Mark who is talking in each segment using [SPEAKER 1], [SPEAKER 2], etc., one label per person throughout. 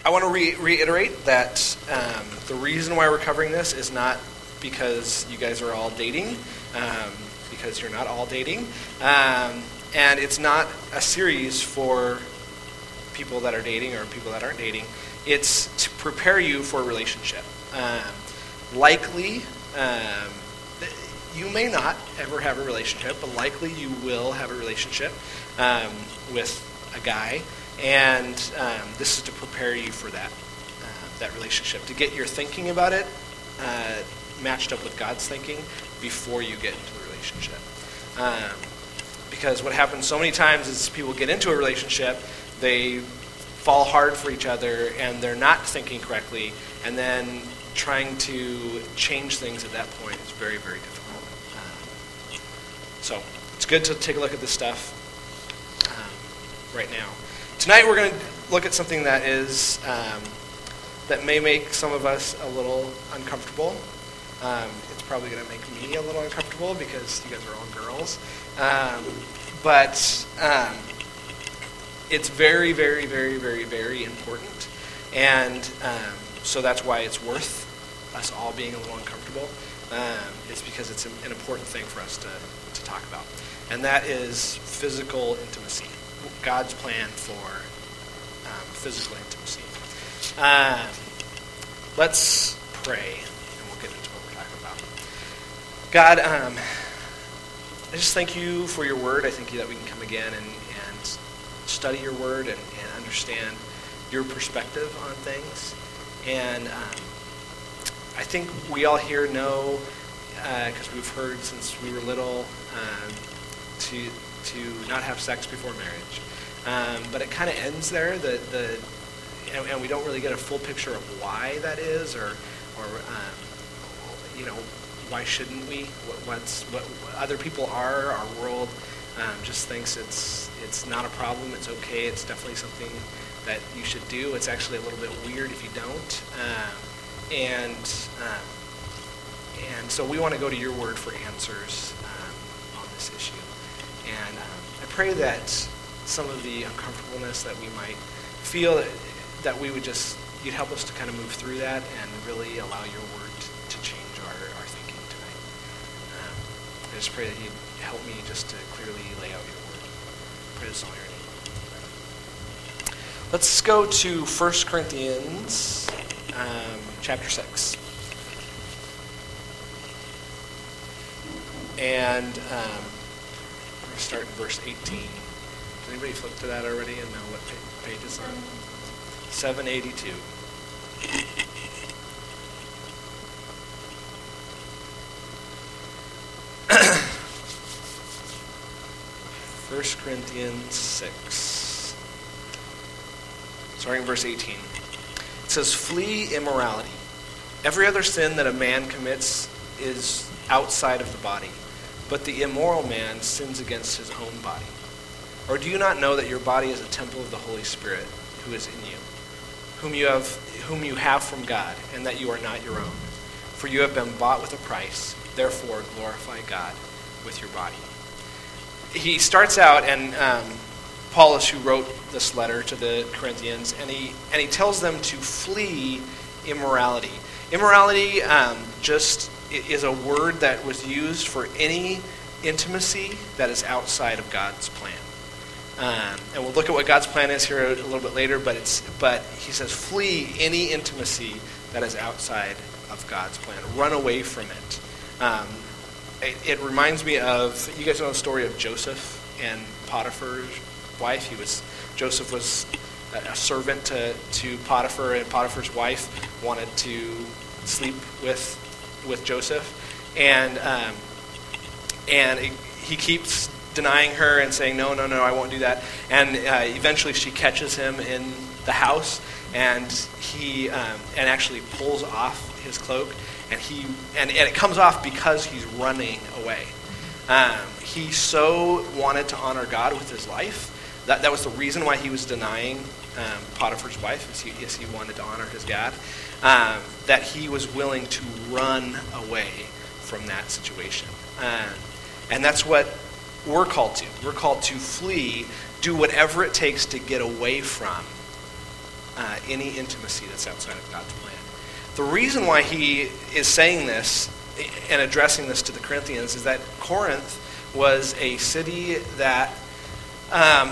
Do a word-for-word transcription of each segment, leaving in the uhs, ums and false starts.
[SPEAKER 1] I want to re- reiterate that um, the reason why we're covering this is not because you guys are all dating, um, because you're not all dating, um, and it's not a series for people that are dating or people that aren't dating. It's to prepare you for a relationship. Um, likely, um, you may not ever have a relationship, but likely you will have a relationship um, with a guy, and um, this is to prepare you for that uh, that relationship, to get your thinking about it uh, matched up with God's thinking before you get into the relationship. Um, because what happens so many times is people get into a relationship, they fall hard for each other, and they're not thinking correctly, and then trying to change things at that point is very, very difficult. Um, so it's good to take a look at this stuff um, right now. Tonight we're going to look at something that is um, that may make some of us a little uncomfortable. Um, it's probably going to make me a little uncomfortable because you guys are all girls. Um, but um, it's very, very, very, very, very important. And um, so that's why it's worth us all being a little uncomfortable. Um, it's because it's an important thing for us to, to talk about. And that is physical intimacy. God's plan for um, physical intimacy. Um, let's pray, and we'll get into what we're talking about. God, um, I just thank you for your word. I thank you that we can come again and, and study your word and, and understand your perspective on things. And um, I think we all here know, because uh, we've heard since we were little, um, to to not have sex before marriage. Um, but it kind of ends there. The the and, and we don't really get a full picture of why that is, or or um, you know, why shouldn't we? What, what's what, what other people are? Our world um, just thinks it's it's not a problem. It's okay. It's definitely something that you should do. It's actually a little bit weird if you don't. Um, and um, and so we want to go to your word for answers um, on this issue. And um, I pray that some of the uncomfortableness that we might feel, that, that we would just, you'd help us to kind of move through that and really allow your word to, to change our, our thinking tonight. Um, I just pray that you'd help me just to clearly lay out your word. I pray this all in your name. Let's go to First Corinthians um, chapter six. And um, we're going to start in verse eighteen. Has anybody flipped to that already and know what page it's on? seven eighty-two. First Corinthians six. Starting in verse eighteen. It says, "Flee immorality. Every other sin that a man commits is outside of the body, but the immoral man sins against his own body. Or do you not know that your body is a temple of the Holy Spirit who is in you, whom you have whom you have from God, and that you are not your own? For you have been bought with a price. Therefore glorify God with your body." He starts out, and um, Paul is who wrote this letter to the Corinthians, and he and he tells them to flee immorality. Immorality um, just is a word that was used for any intimacy that is outside of God's plan. Um, and we'll look at what God's plan is here a little bit later, but it's but he says flee any intimacy that is outside of God's plan. Run away from it. Um, it. It reminds me of, you guys know the story of Joseph and Potiphar's wife. He was Joseph was a servant to, to Potiphar, and Potiphar's wife wanted to sleep with with Joseph, and um, and it, he keeps denying her and saying, no, no, no, I won't do that. And uh, eventually she catches him in the house, and he um, and actually pulls off his cloak, and he and, and it comes off because he's running away. Um, he so wanted to honor God with his life. That that was the reason why he was denying um, Potiphar's wife, is he, is he wanted to honor his God, um, that he was willing to run away from that situation. Um, and that's what we're called to. We're called to flee, do whatever it takes to get away from uh, any intimacy that's outside of God's plan. The reason why he is saying this and addressing this to the Corinthians is that Corinth was a city that um,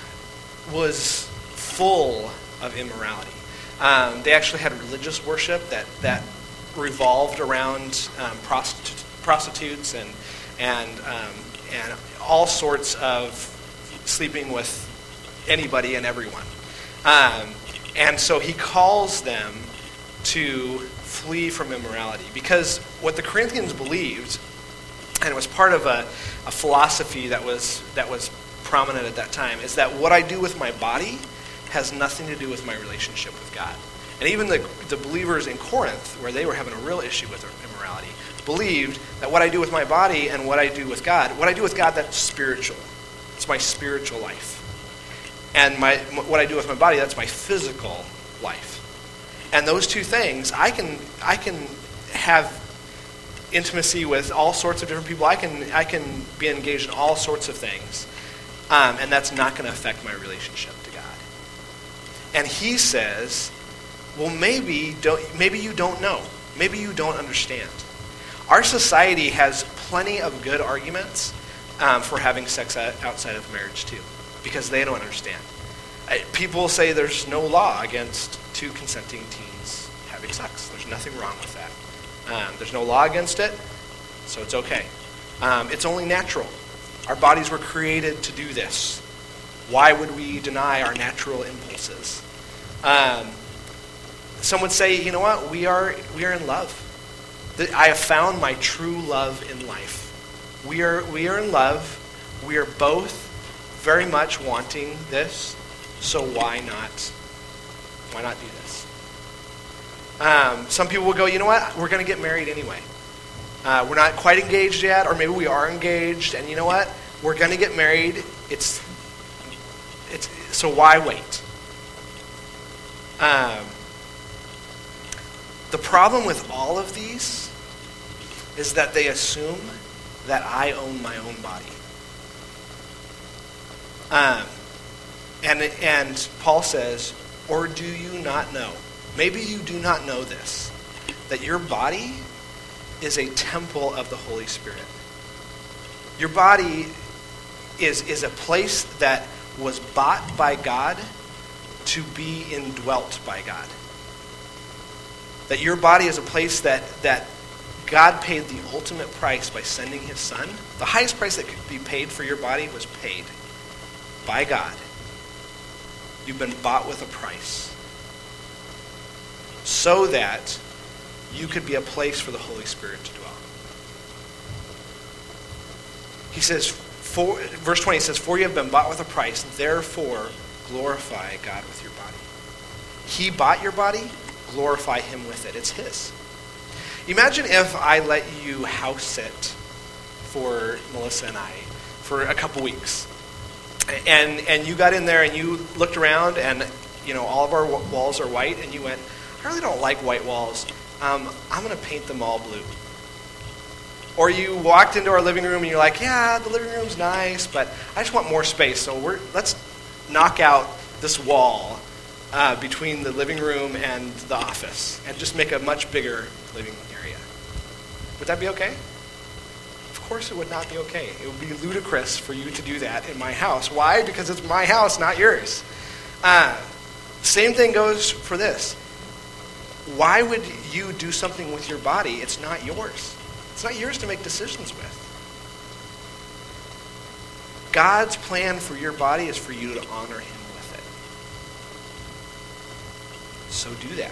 [SPEAKER 1] was full of immorality. Um, they actually had religious worship that, that revolved around um, prostitu- prostitutes and and um, and all sorts of sleeping with anybody and everyone. Um, and so he calls them to flee from immorality, because what the Corinthians believed, and it was part of a, a philosophy that was that was prominent at that time, is that what I do with my body has nothing to do with my relationship with God. And even the, the believers in Corinth, where they were having a real issue with immorality, believed that what I do with my body and what I do with God, what I do with God, that's spiritual. It's my spiritual life. And my what I do with my body, that's my physical life. And those two things, I can I can have intimacy with all sorts of different people. I can I can be engaged in all sorts of things, um, and that's not going to affect my relationship to God. And he says, well, maybe don't maybe you don't know, maybe you don't understand. Our society has plenty of good arguments um, for having sex outside of marriage too, because they don't understand. People say there's no law against two consenting teens having sex. There's nothing wrong with that. Um, there's no law against it, so it's okay. Um, it's only natural. Our bodies were created to do this. Why would we deny our natural impulses? Um, some would say, you know what? We are we are in love. I have found my true love in life. We are we are in love. We are both very much wanting this. So why not? Why not do this? Um, some people will go, you know what? We're going to get married anyway. Uh, we're not quite engaged yet, or maybe we are engaged, and you know what? We're going to get married. It's, it's so why wait? Um, the problem with all of these is that they assume that I own my own body. Um. And and Paul says, or do you not know? Maybe you do not know this, that your body is a temple of the Holy Spirit. Your body is, is a place that was bought by God to be indwelt by God. That your body is a place that, that God paid the ultimate price by sending his son. The highest price that could be paid for your body was paid by God. You've been bought with a price so that you could be a place for the Holy Spirit to dwell. He says, for, verse twenty says, for you have been bought with a price, therefore glorify God with your body. He bought your body, glorify him with it. It's his. Imagine if I let you house sit for Melissa and I for a couple weeks. And and you got in there and you looked around and, you know, all of our walls are white, and you went, I really don't like white walls. Um, I'm going to paint them all blue. Or you walked into our living room and you're like, yeah, the living room's nice, but I just want more space. So we're let's knock out this wall uh, between the living room and the office and just make a much bigger living area. Would that be okay? Of course it would not be okay. It would be ludicrous for you to do that in my house. Why? Because it's my house, not yours. Uh, same thing goes for this. Why would you do something with your body? It's not yours. It's not yours to make decisions with. God's plan for your body is for you to honor him with it. So do that.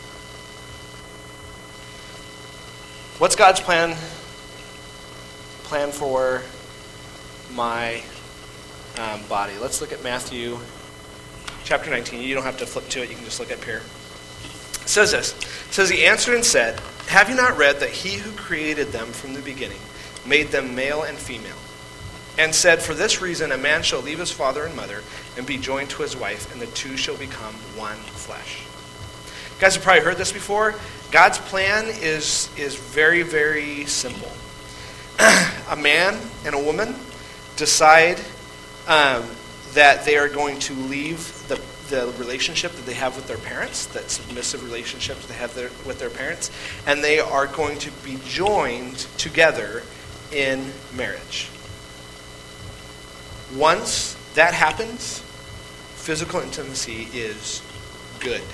[SPEAKER 1] What's God's plan? Plan for my um, body. Let's look at Matthew chapter nineteen. You don't have to flip to it. You can just look up here. It says this. It says, he answered and said, have you not read that he who created them from the beginning made them male and female? And said, for this reason a man shall leave his father and mother and be joined to his wife, and the two shall become one flesh. You guys have probably heard this before. God's plan is, is very, very simple. A man and a woman decide um, that they are going to leave the, the relationship that they have with their parents, that submissive relationship that they have their, with their parents, and they are going to be joined together in marriage. Once that happens, physical intimacy is good.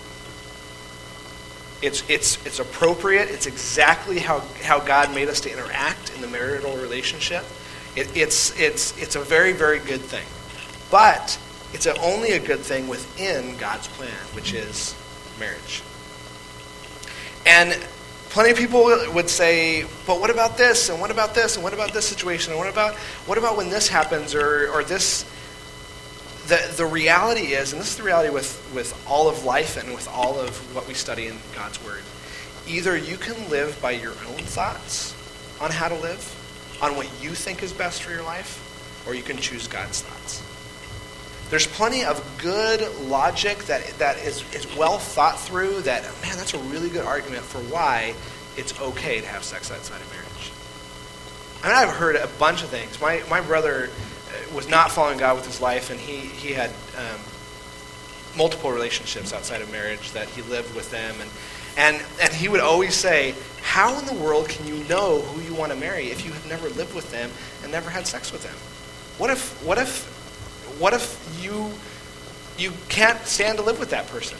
[SPEAKER 1] It's it's it's appropriate. It's exactly how, how God made us to interact in the marital relationship. It, it's it's it's a very, very good thing. But it's a, only a good thing within God's plan, which is marriage. And plenty of people would say, but what about this, and what about this, and what about this situation, and what about what about when this happens, or or this. The the reality is, and this is the reality with, with all of life and with all of what we study in God's Word, either you can live by your own thoughts on how to live, on what you think is best for your life, or you can choose God's thoughts. There's plenty of good logic that that is, is well thought through, that, man, that's a really good argument for why it's okay to have sex outside of marriage. I mean, I've heard a bunch of things. My my brother was not following God with his life, and he, he had um, multiple relationships outside of marriage that he lived with them. And, and, and he would always say, how in the world can you know who you want to marry if you have never lived with them and never had sex with them? What if what if what if you you can't stand to live with that person?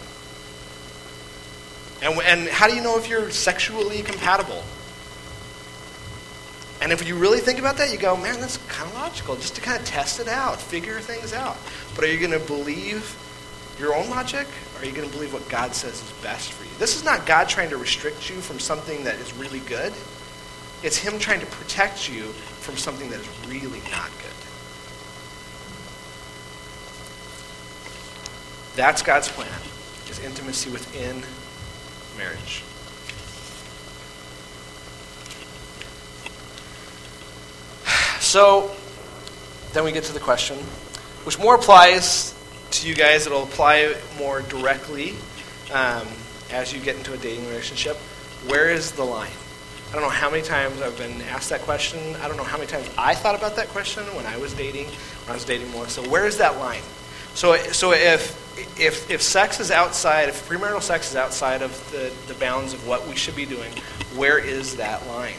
[SPEAKER 1] And and how do you know if you're sexually compatible? And if you really think about that, you go, man, that's kind of logical, just to kind of test it out, figure things out. But are you going to believe your own logic, or are you going to believe what God says is best for you? This is not God trying to restrict you from something that is really good. It's him trying to protect you from something that is really not good. That's God's plan, is intimacy within marriage. So, then we get to the question, which more applies to you guys. It'll apply more directly um, as you get into a dating relationship. Where is the line? I don't know how many times I've been asked that question. I don't know how many times I thought about that question when I was dating, when I was dating Melissa. Where is that line? So, so if if if sex is outside, if premarital sex is outside of the, the bounds of what we should be doing, where is that line?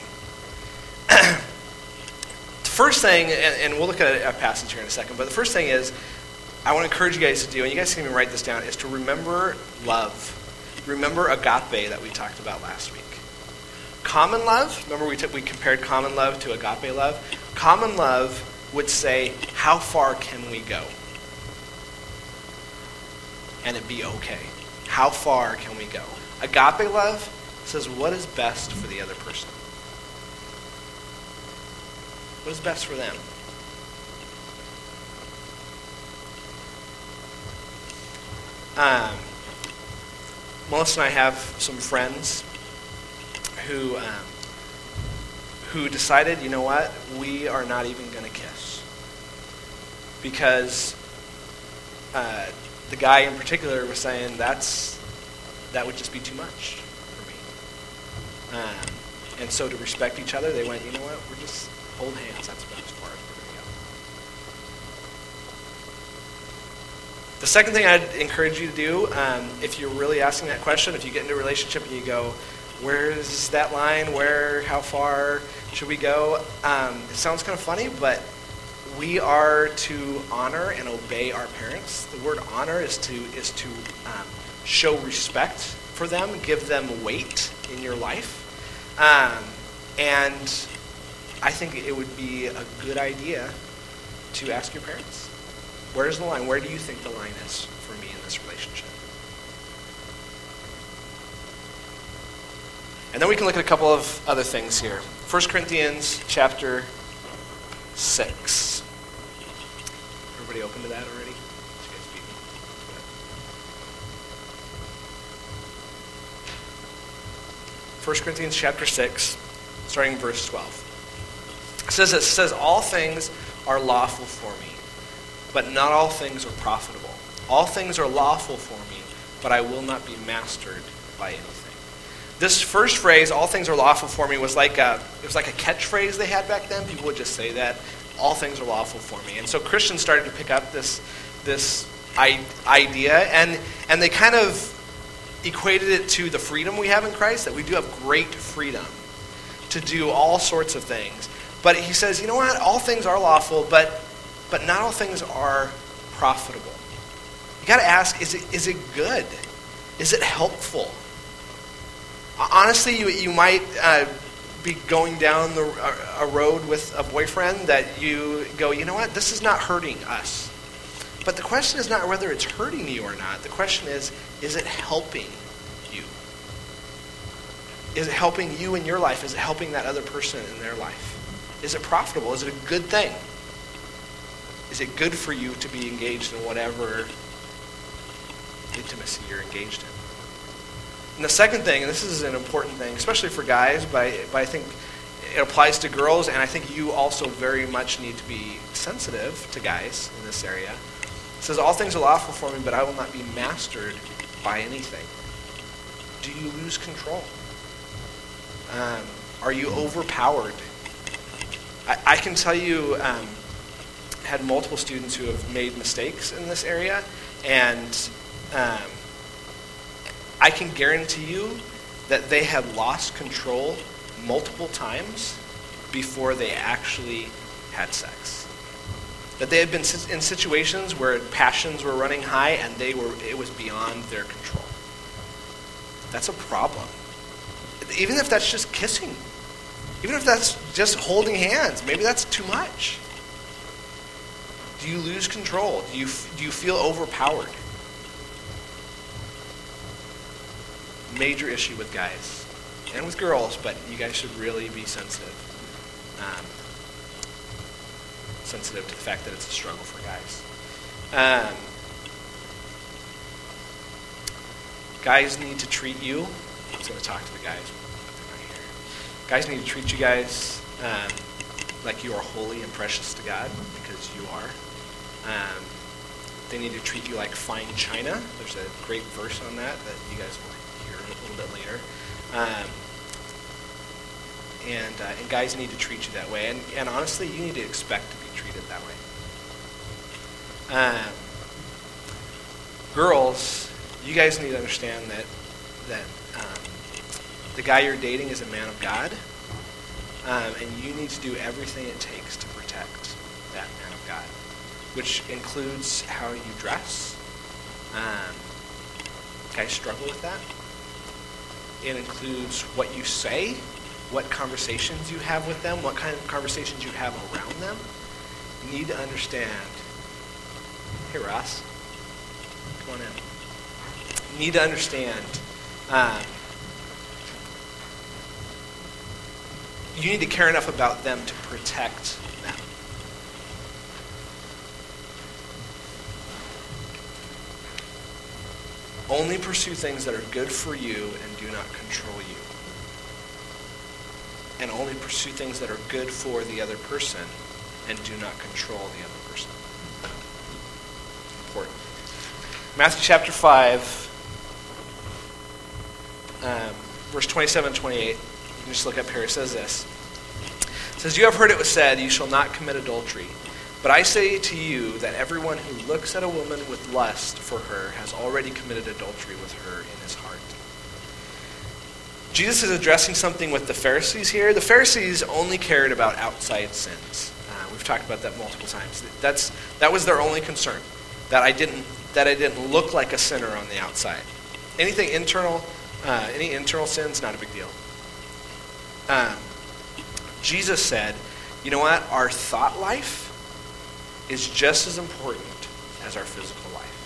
[SPEAKER 1] First thing, and, and we'll look at a passage here in a second, but the first thing is, I want to encourage you guys to do, and you guys can even write this down, is to remember love. Remember agape that we talked about last week. Common love, remember we, t- we compared common love to agape love? Common love would say, how far can we go? And it be okay. How far can we go? Agape love says, what is best for the other person? What is best for them? Um, Melissa and I have some friends who um, who decided, you know what, we are not even going to kiss. Because uh, the guy in particular was saying that's that would just be too much for me. Um, and so to respect each other, they went, you know what, we're just hold hands. That's about as far as we're going to go. The second thing I'd encourage you to do, um, if you're really asking that question, if you get into a relationship and you go, where is that line? Where, how far should we go? Um, it sounds kind of funny, but we are to honor and obey our parents. The word honor is to is to um, show respect for them, give them weight in your life, um, and I think it would be a good idea to ask your parents, where's the line? Where do you think the line is for me in this relationship? And then we can look at a couple of other things here. First Corinthians chapter six. Everybody open to that already? First Corinthians chapter six, starting in verse twelve. It says, it says, all things are lawful for me, but not all things are profitable. All things are lawful for me, but I will not be mastered by anything. This first phrase, all things are lawful for me, was like a, it was like a catchphrase they had back then. People would just say that, all things are lawful for me. And so Christians started to pick up this, this I- idea, and and they kind of equated it to the freedom we have in Christ, that we do have great freedom to do all sorts of things. But he says, you know what? All things are lawful, but but not all things are profitable. You got to ask, is it is it good? Is it helpful? Honestly, you you might uh, be going down the, a, a road with a boyfriend that you go, you know what? This is not hurting us. But the question is not whether it's hurting you or not. The question is, is it helping you? Is it helping you in your life? Is it helping that other person in their life? Is it profitable? Is it a good thing? Is it good for you to be engaged in whatever intimacy you're engaged in? And the second thing, and this is an important thing, especially for guys, but I, but I think it applies to girls, and I think you also very much need to be sensitive to guys in this area. It says, all things are lawful for me, but I will not be mastered by anything. Do you lose control? Um, are you overpowered? I, I can tell you, um, had multiple students who have made mistakes in this area, and um, I can guarantee you that they had lost control multiple times before they actually had sex. That they had been in situations where passions were running high and they were it was beyond their control. That's a problem. Even if that's just kissing, even if that's just holding hands, maybe that's too much. Do you lose control? Do you do you feel overpowered? Major issue with guys and with girls, but you guys should really be sensitive. Um, sensitive to the fact that it's a struggle for guys. Um, guys need to treat you. I'm just going to talk to the guys. They're not here. Guys need to treat you guys um, like you are holy and precious to God, because you are. Um, they need to treat you like fine china. There's a great verse on that that you guys will hear a little bit later. Um, and uh, and guys need to treat you that way. And, and honestly, you need to expect to be treated that way. Um, girls, you guys need to understand that that um, the guy you're dating is a man of God, um, and you need to do everything it takes to protect that man of God, which includes how you dress. Um, guys struggle with that. It includes what you say, what conversations you have with them, what kind of conversations you have around them. You need to understand. Hey, Ross, come on in. You need to understand. Um, you need to care enough about them to protect them. Only pursue things that are good for you and do not control you. And only pursue things that are good for the other person and do not control the other person. Important. Matthew chapter five, um, verse twenty-seven and twenty-eight. You can just look up here. It says this. It says, "You have heard it was said, 'You shall not commit adultery.' But I say to you that everyone who looks at a woman with lust for her has already committed adultery with her in his heart." Jesus is addressing something with the Pharisees here. The Pharisees only cared about outside sins. Uh, we've talked about that multiple times. That's that was their only concern. That I didn't that I didn't look like a sinner on the outside. Anything internal, uh, any internal sins, not a big deal. Um, Jesus said, "You know what? Our thought life is just as important as our physical life."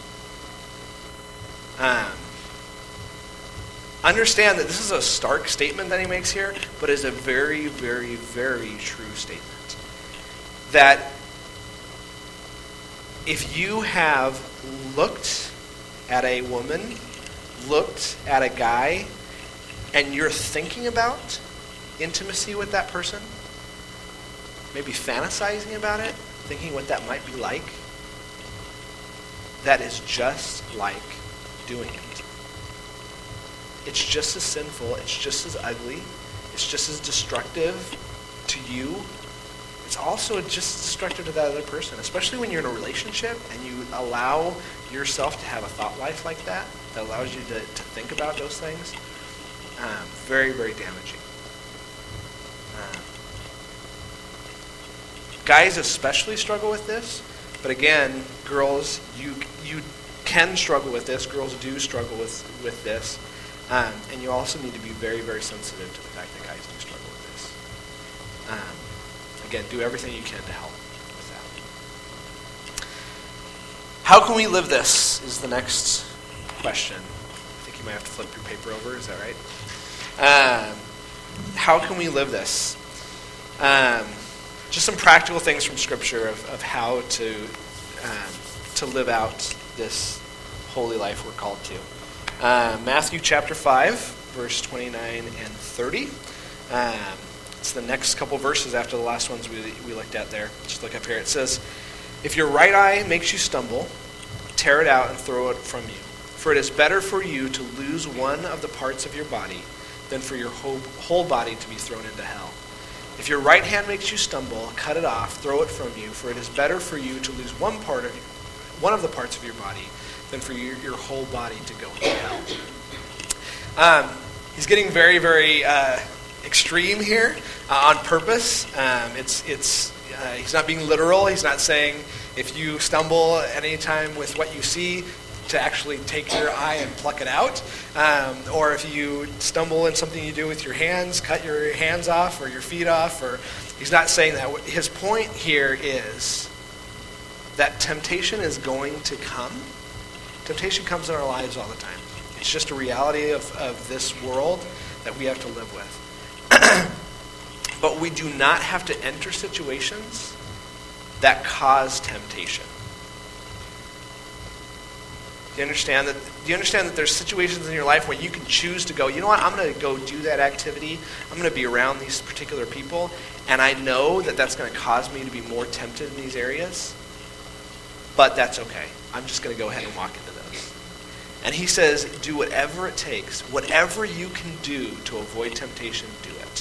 [SPEAKER 1] Um, understand that this is a stark statement that he makes here, but is a very, very, very true statement. That if you have looked at a woman, looked at a guy, and you're thinking about intimacy with that person, maybe fantasizing about it, thinking what that might be like, that is just like doing it. It's just as sinful, it's just as ugly, it's just as destructive to you. It's also just destructive to that other person, especially when you're in a relationship and you allow yourself to have a thought life like that, that allows you to, to think about those things. Um, very, very damaging. Um, guys especially struggle with this, but again, girls, you you can struggle with this. Girls do struggle with, with this. Um, and you also need to be very, very sensitive to the fact that guys do struggle with this. Um, again, do everything you can to help with that. How can we live this is the next question. I think you might have to flip your paper over. Is that right? Um, how can we live this? Um, just some practical things from Scripture of, of how to um, to live out this holy life we're called to. Uh, Matthew chapter five, verse twenty-nine and thirty. Um, it's the next couple verses after the last ones we, we looked at there. Just look up here. It says, "If your right eye makes you stumble, tear it out and throw it from you. For it is better for you to lose one of the parts of your body than for your whole, whole body to be thrown into hell. If your right hand makes you stumble, cut it off, throw it from you. For it is better for you to lose one part of one of the parts of your body than for your, your whole body to go into hell." Um, he's getting very, very uh, extreme here uh, on purpose. Um, it's it's uh, he's not being literal. He's not saying if you stumble at any time with what you see, to actually take your eye and pluck it out, um, or if you stumble in something you do with your hands, cut your hands off or your feet off. Or he's not saying that. His point here is that temptation is going to come. Temptation comes in our lives all the time. It's just a reality of, of this world that we have to live with. But we do not have to enter situations that cause temptation. Do you understand that? Do you understand that there's situations in your life where you can choose to go, you know what, I'm going to go do that activity. I'm going to be around these particular people, and I know that that's going to cause me to be more tempted in these areas, but that's okay. I'm just going to go ahead and walk into those. And he says, do whatever it takes. Whatever you can do to avoid temptation, do it.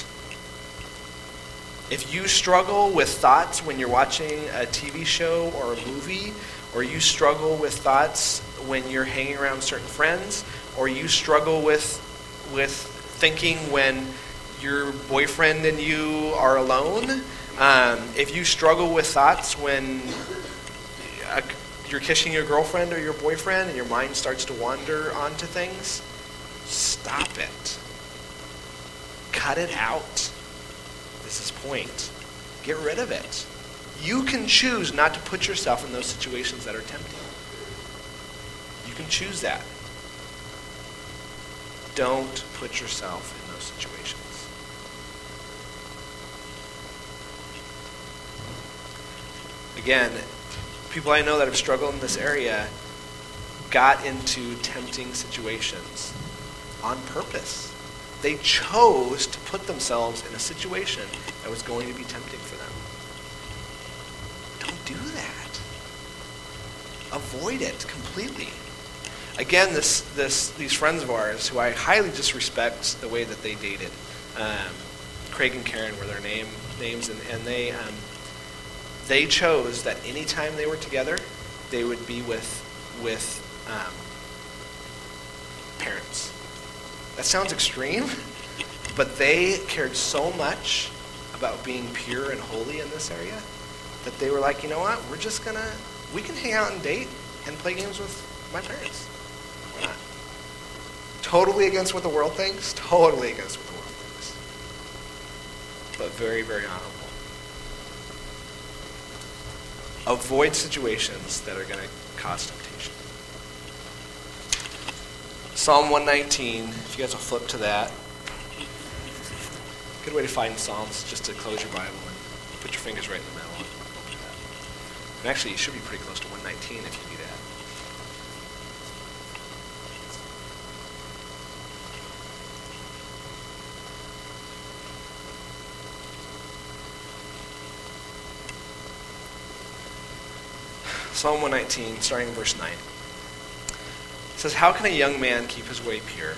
[SPEAKER 1] If you struggle with thoughts when you're watching a T V show or a movie, or you struggle with thoughts when you're hanging around certain friends, or you struggle with with thinking when your boyfriend and you are alone, um, if you struggle with thoughts when a, you're kissing your girlfriend or your boyfriend and your mind starts to wander onto things, stop it. Cut it out. This is point. Get rid of it. You can choose not to put yourself in those situations that are tempting. You can choose that. Don't put yourself in those situations. Again, people I know that have struggled in this area got into tempting situations on purpose. They chose to put themselves in a situation that was going to be tempting for them. Don't do that. Avoid it completely. Again, this, this, these friends of ours, who I highly disrespect the way that they dated, um, Craig and Karen were their name names, and, and they um, they chose that any time they were together, they would be with with um, parents. That sounds extreme, but they cared so much about being pure and holy in this area that they were like, you know what, we're just gonna, we can hang out and date and play games with my parents. Why not? Totally against what the world thinks, totally against what the world thinks. But very, very honorable. Avoid situations that are going to cause temptation. Psalm one nineteen, if you guys will flip to that. Good way to find Psalms, just to close your Bible and put your fingers right in the middle and open it up. And actually, you should be pretty close to one nineteen if you do that. Psalm one nineteen, starting in verse nine. It says, "How can a young man keep his way pure?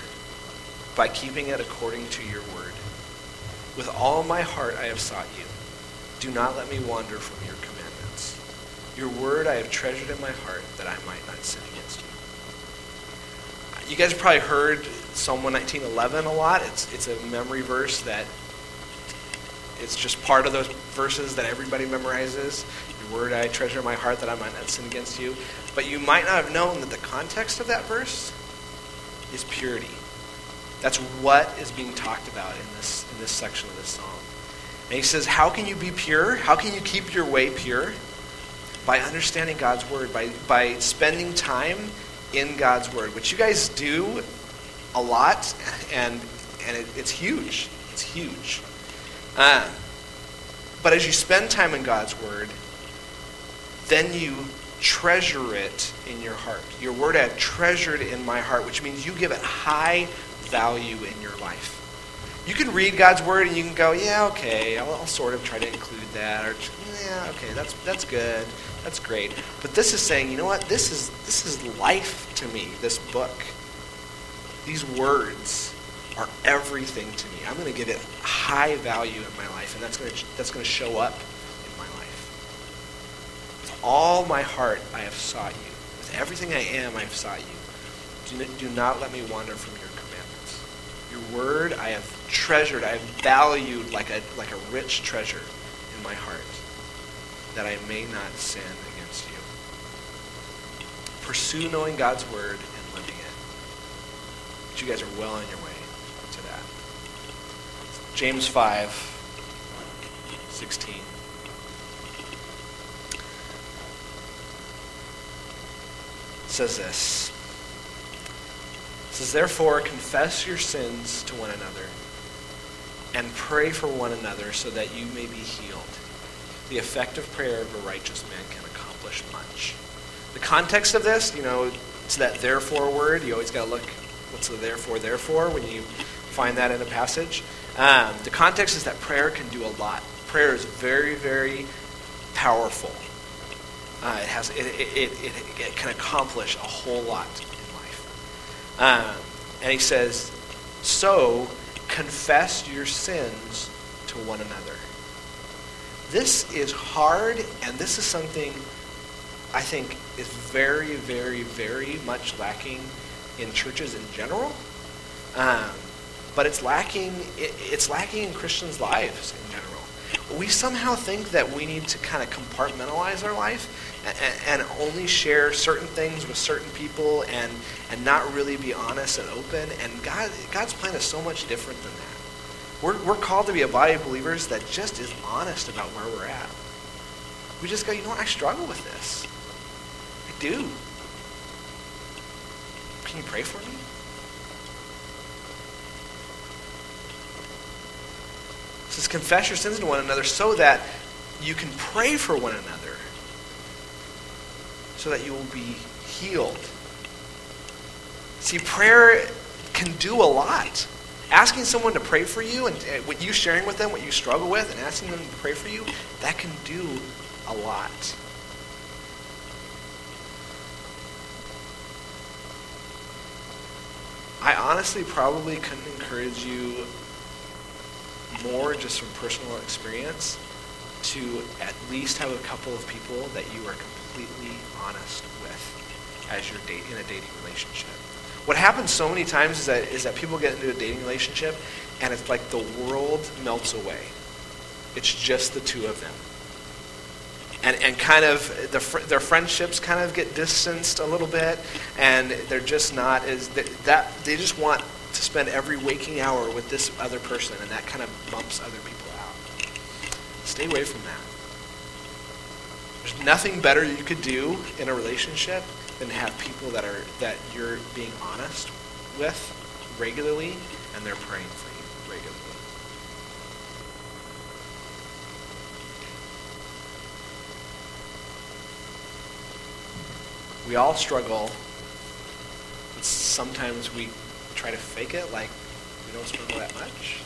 [SPEAKER 1] By keeping it according to your word. With all my heart I have sought you. Do not let me wander from your commandments. Your word I have treasured in my heart that I might not sin against you. You guys have probably heard Psalm one nineteen eleven a lot. It's, it's a memory verse that it's just part of those verses that everybody memorizes. Your word I treasure in my heart that I might not sin against you. But you might not have known that the context of that verse is purity. That's what is being talked about in this in this section of this psalm. And he says, how can you be pure? How can you keep your way pure? By understanding God's word, by, by spending time in God's word, which you guys do a lot, and and it, it's huge. It's huge. Uh, but as you spend time in God's word, then you treasure it in your heart. Your word I have treasured in my heart, which means you give it high value in your life. You can read God's word and you can go, yeah, okay, I'll, I'll sort of try to include that, or yeah, okay, that's that's good, that's great. But this is saying, you know what? This is this is life to me. This book, these words are everything to me. I'm going to give it high value in my life, and that's going to that's going to show up in my life. With all my heart, I have sought you. With everything I am, I have sought you. Do, do not let me wander from your commandments. Your word I have treasured, I have valued like a like a rich treasure in my heart, that I may not sin against you. Pursue knowing God's word and living it. But you guys are well on your way to that. James five sixteen. Says this. It says, therefore, confess your sins to one another and pray for one another so that you may be healed. The effective prayer of a righteous man can accomplish much. The context of this, you know, it's that therefore word. You always got to look, what's the therefore, therefore, when you find that in a passage. Um, the context is that prayer can do a lot. Prayer is very, very powerful. Uh, it has, it, it, it, it can accomplish a whole lot in life. Um, and he says, so confess your sins to one another. This is hard, and this is something I think is very, very, very much lacking in churches in general. Um, but it's lacking. It, it's lacking in Christians' lives in general. We somehow think that we need to kind of compartmentalize our life and, and only share certain things with certain people, and and not really be honest and open. And God, God's plan is so much different than that. We're, we're called to be a body of believers that just is honest about where we're at. We just go, you know what, I struggle with this. I do. Can you pray for me? It says, confess your sins to one another so that you can pray for one another, so that you will be healed. See, prayer can do a lot. Asking someone to pray for you, and what you sharing with them what you struggle with, and asking them to pray for you, that can do a lot. I honestly probably couldn't encourage you more, just from personal experience, to at least have a couple of people that you are completely honest with as you're date, in a dating relationship. What happens so many times is that is that people get into a dating relationship and it's like the world melts away. It's just the two of them. And and kind of the, their friendships kind of get distanced a little bit, and they're just not as that they just want to spend every waking hour with this other person, and that kind of bumps other people out. Stay away from that. There's nothing better you could do in a relationship than to have people that are that you're being honest with regularly, and they're praying for you regularly. We all struggle. Sometimes we try to fake it like we don't struggle that much.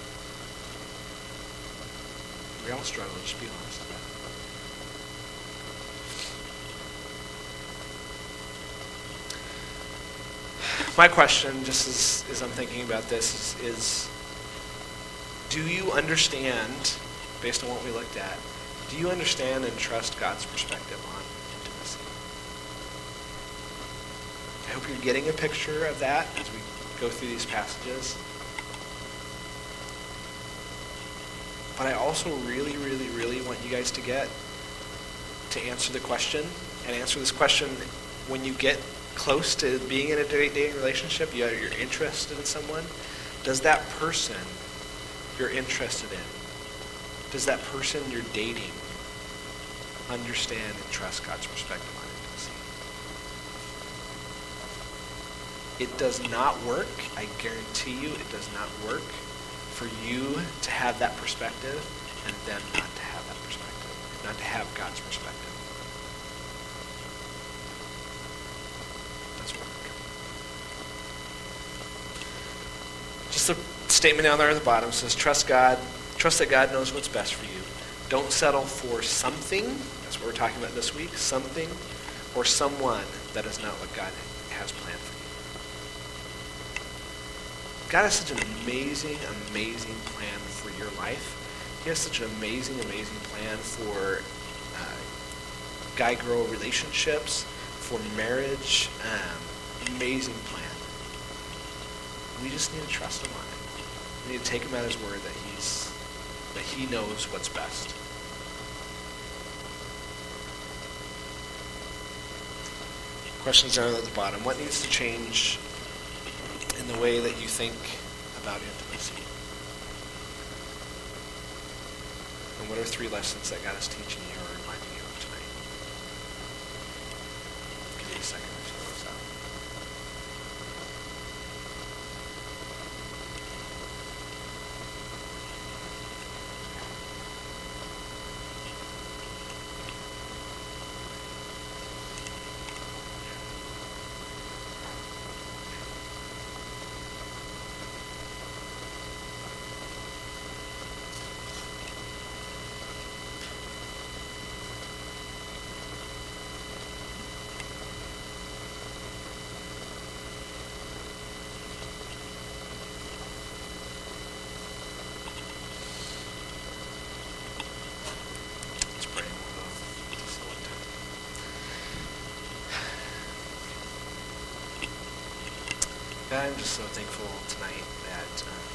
[SPEAKER 1] We all struggle, just be honest about it. My question, just as, as I'm thinking about this, is, is do you understand based on what we looked at, do you understand and trust God's perspective on intimacy? I hope you're getting a picture of that as we go through these passages. But I also really, really, really want you guys to get to answer the question, and answer this question when you get close to being in a dating relationship, you're interested in someone. Does that person you're interested in, does that person you're dating understand and trust God's perspective on intimacy? It does not work, I guarantee you, it does not work for you to have that perspective and them not to have that perspective, not to have God's perspective. It doesn't work. Just a statement down there at the bottom says, trust God, trust that God knows what's best for you. Don't settle for something, that's what we're talking about this week, something or someone that is not what God has planned for you. God has such an amazing, amazing plan for your life. He has such an amazing, amazing plan for uh, guy-girl relationships, for marriage. Um, amazing plan. We just need to trust him on it. We need to take him at his word that he's that he knows what's best. Questions down at the bottom. What needs to change in the way that you think about intimacy? And what are three lessons that God is teaching you or reminding you of tonight? Give me a second to fill those out. God, I'm just so thankful tonight that um,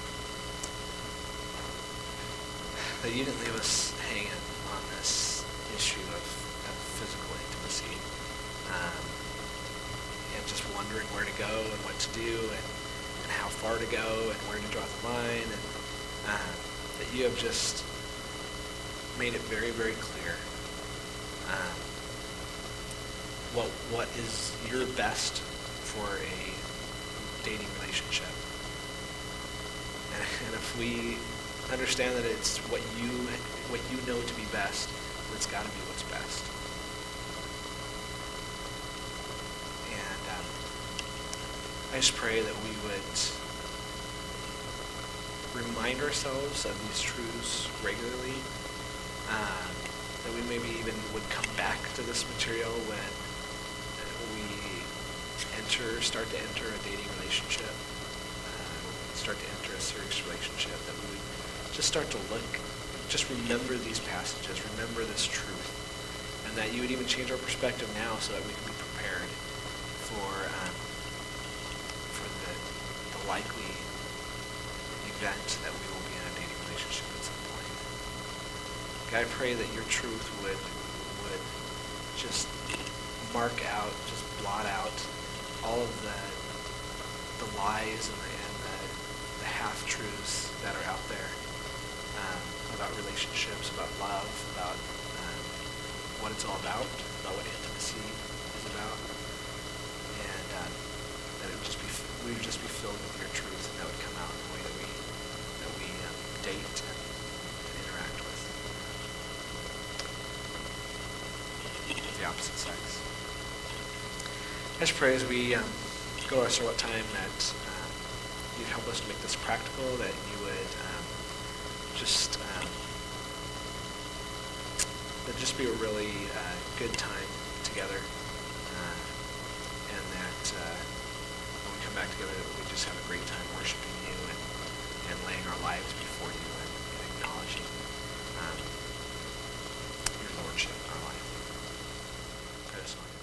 [SPEAKER 1] that you didn't leave us hanging on this issue of, of physical intimacy, um, and just wondering where to go and what to do and, and how far to go and where to draw the line, and um, that you have just made it very, very clear um, what what is your best for a dating relationship. And, and if we understand that it's what you what you know to be best, it's got to be what's best. And um, I just pray that we would remind ourselves of these truths regularly, um, that we maybe even would come back to this material when we enter, start to enter a dating relationship, uh, start to enter a serious relationship, that we would just start to look, just remember these passages, remember this truth, and that you would even change our perspective now so that we can be prepared for um, for the, the likely event that we will be in a dating relationship at some point. God, I pray that your truth would would just mark out, just blot out all of the the lies and the, and the, the half-truths that are out there um, about relationships, about love, about um, what it's all about, about what intimacy is about, and um, that it would just be we would just be filled with your truth, and that would come out in the way that we that we um, date and, and interact with, with the opposite sex. I just pray as we um, go our what time that um, you'd help us to make this practical, that you would um, just um, that just be a really uh, good time together, uh, and that uh, when we come back together, that we just have a great time worshiping you and, and laying our lives before you and, and acknowledging um, your lordship in our life. Pray us on.